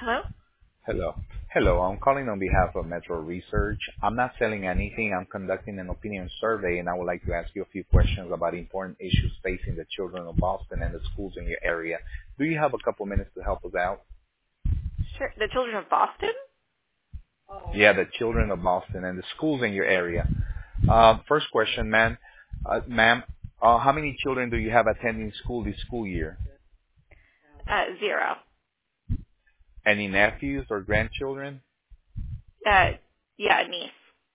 Hello? Hello. Hello, I'm calling on behalf of Metro Research. I'm not selling anything. I'm conducting an opinion survey, and I would like to ask you a few questions about important issues facing the children of Boston and the schools in your area. Do you have a couple minutes to help us out? Sure. The Children of Boston? Yeah, the children of Boston and the schools in your area. First question, ma'am, how many children do you have attending school this school year? Zero. Any nephews or grandchildren? Uh, yeah, niece.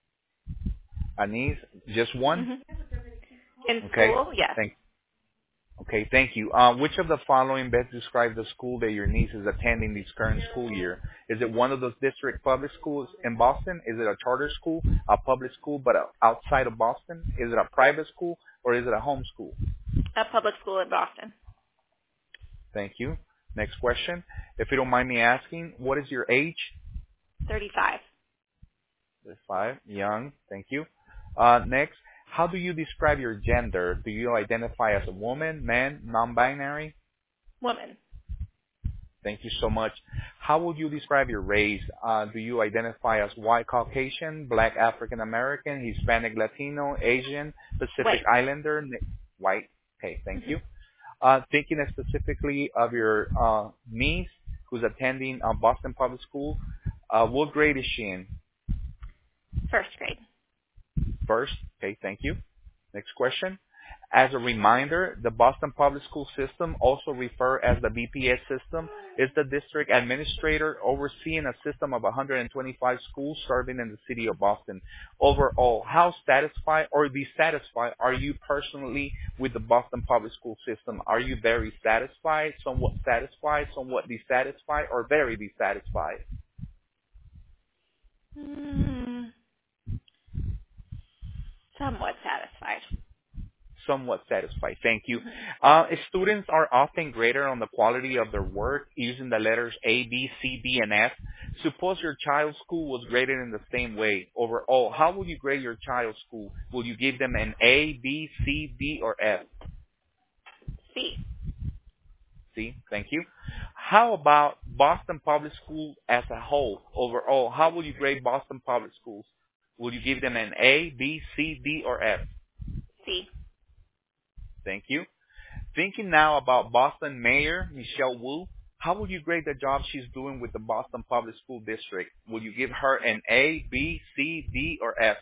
A niece? Just one? hmm In Okay. school? Yes. Okay, thank you. Which of the following best describe the school that your niece is attending this current school year? Is it one of those district public schools in Boston? Is it a charter school, a public school but outside of Boston? Is it a private school or is it a home school? A public school in Boston. Thank you. Next question. If you don't mind me asking, what is your age? 35. 5. Young. Thank you. Next, how do you describe your gender? Do you identify as a woman, man, non-binary? Woman. Thank you so much. How would you describe your race? Do you identify as white Caucasian, black African American, Hispanic Latino, Asian, Pacific White. Islander, white? Okay, thank hmm you. Thinking specifically of your niece who's attending Boston Public School, what grade is she in? First grade. First. Okay, thank you. Next question. As a reminder, the Boston Public School System, also referred as the BPS system, is the district administrator overseeing a system of 125 schools serving in the city of Boston. Overall, how satisfied or dissatisfied are you personally with the Boston Public School System? Are you very satisfied, somewhat dissatisfied, or very dissatisfied? Mm, somewhat satisfied. Somewhat satisfied. Thank you. hmm Students are often graded on the quality of their work using the letters A, B, C, D, and F. Suppose your child's school was graded in the same way. Overall, how would you grade your child's school? Will you give them an A, B, C, D, or F? C. C. Thank you. How about Boston Public Schools as a whole? Overall, how would you grade Boston Public Schools? Will you give them an A, B, C, D, or F? C. Thank you. Thinking now about Boston Mayor Michelle Wu, how would you grade the job she's doing with the Boston Public School District? Will you give her an A, B, C, D, or F?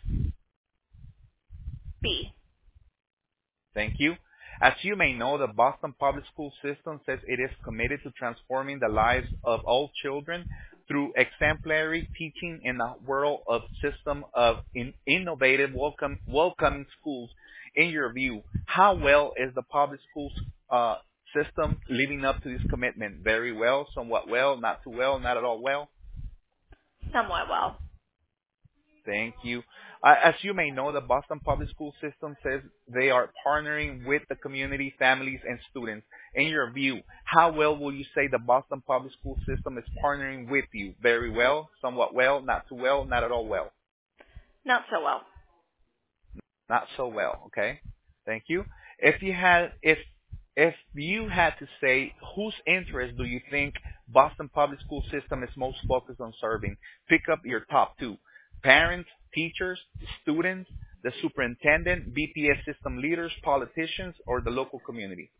B. Thank you. As you may know, the Boston Public School System says it is committed to transforming the lives of all children through exemplary teaching in a world of system of innovative, welcoming schools. In your view, how well is the public schools system living up to this commitment? Very well, somewhat well, not at all well? Somewhat well. Thank you. As you may know, the Boston Public School System says they are partnering with the community, families, and students. In your view, how well will you say the Boston Public School System is partnering with you? Very well, somewhat well, not too well, not at all well. Not so well. Not so well, okay? Thank you. If you had to say whose interest do you think Boston Public School System is most focused on serving, pick up your top two. Parents, teachers, students, the superintendent, BPS system leaders, politicians, or the local community.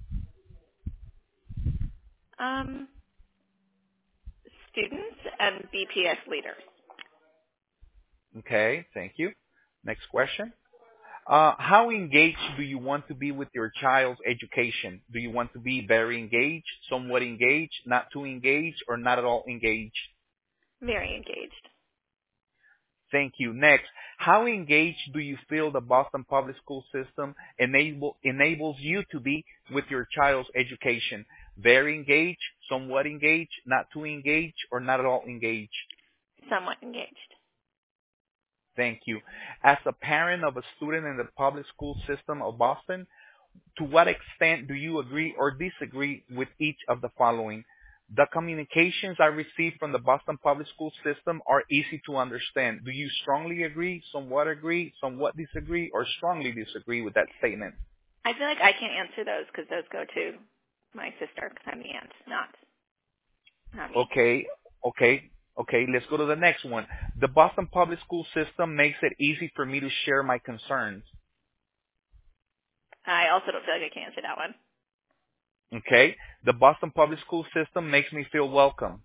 Um, Students and BPS leaders. Okay, thank you. Next question. How engaged do you want to be with your child's education? Do you want to be very engaged, somewhat engaged, not too engaged, or not at all engaged? Very engaged. Thank you. Next, how engaged do you feel the Boston Public School System enables you to be with your child's education? Very engaged, somewhat engaged, not too engaged, or not at all engaged? Somewhat engaged. Thank you. As a parent of a student in the public school system of Boston, to what extent do you agree or disagree with each of the following? The communications I receive from the Boston Public School System are easy to understand. Do you strongly agree, somewhat disagree, or strongly disagree with that statement? I feel like I can't answer those because those go to my sister because I'm the aunt, not me. Okay. Okay. Okay, let's go to the next one. The Boston Public School System makes it easy for me to share my concerns. I also don't feel like I can answer that one. Okay. The Boston Public School System makes me feel welcome.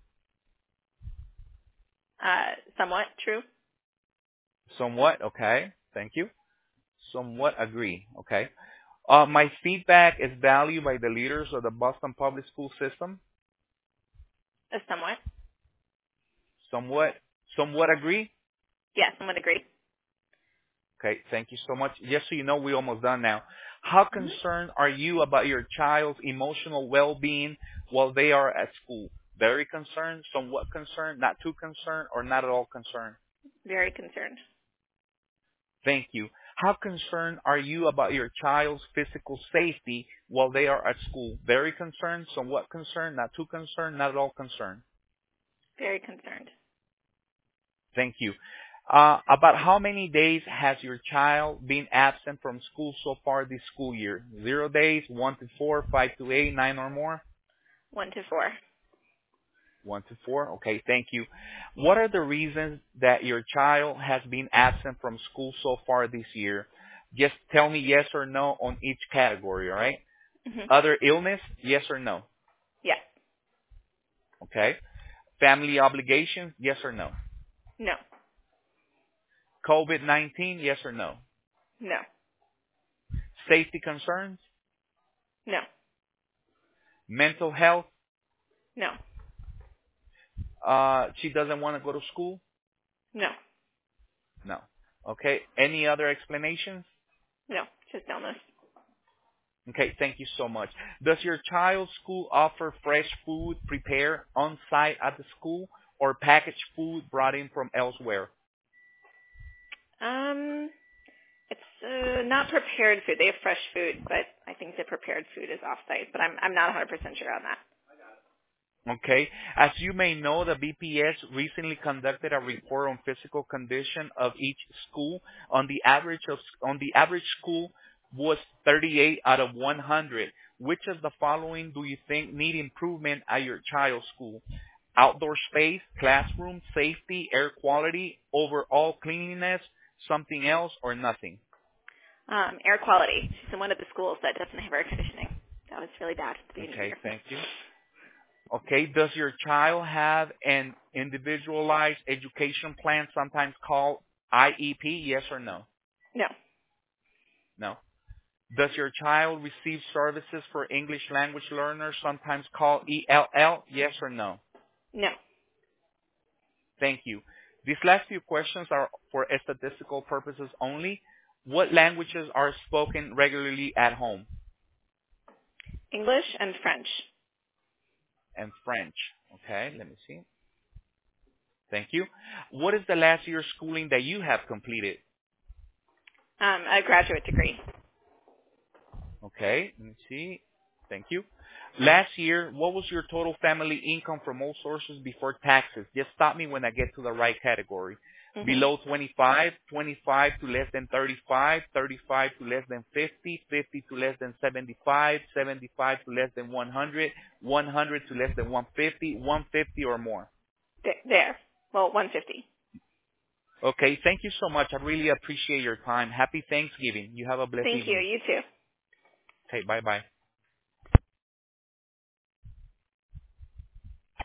Somewhat true. Somewhat. Okay. Thank you. Somewhat agree. Okay. My feedback is valued by the leaders of the Boston Public School System. Somewhat. Somewhat. Somewhat agree. Yeah, somewhat agree. Okay. Thank you so much. Just so you know, we're almost done now. How Hmm. concerned are you about your child's emotional well-being while they are at school? Very concerned, somewhat concerned, not too concerned, or not at all concerned? Very concerned. Thank you. How concerned are you about your child's physical safety while they are at school? Very concerned, somewhat concerned, not too concerned, not at all concerned. Very concerned. Thank you. About how many days has your child been absent from school so far this school year? 0 days, 1 to 4, 5 to 8, 9 or more? 1 to 4. 1 to 4. Okay, thank you. What are the reasons that your child has been absent from school so far this year? Just tell me yes or no on each category, all right? Hmm. Other illness, yes or no? Yes. Okay. Family obligations, yes or no? No. COVID-19, yes or no? No. Safety concerns, No. mental health, No. she doesn't want to go to school? No. No. Okay. Any other explanations? No. Just illness. Okay, thank you so much. Does your child's school offer fresh food prepared on site at the school or packaged food brought in from elsewhere? It's not prepared food. They have fresh food, but I think the prepared food is off-site. But I'm not 100% sure on that. Okay. As you may know, the BPS recently conducted a report on physical condition of each school. On the average school was 38 out of 100. Which of the following do you think need improvement at your child's school? Outdoor space, classroom, safety, air quality, overall cleanliness, something else, or nothing? Air quality. She's in one of the schools that doesn't have air conditioning. That was really bad at the beginning of the Okay, year. thank you. Okay, does your child have an individualized education plan, sometimes called IEP, yes or no? No. No. Does your child receive services for English language learners, sometimes called ELL, yes or no? No. Thank you. These last few questions are for statistical purposes only. What languages are spoken regularly at home? English and French. And French. Okay, let me see. Thank you. What is the last year of schooling that you have completed? A graduate degree. Okay, let me see. Thank you. Last year, what was your total family income from all sources before taxes? Just stop me when I get to the right category. Hmm. Below 25, 25 to less than 35, 35 to less than 50, 50 to less than 75, 75 to less than 100, 100 to less than 150, 150 or more. There. Well, 150. Okay, thank you so much. I really appreciate your time. Happy Thanksgiving. You have a blessed Thank you. evening. You too. Okay, bye-bye.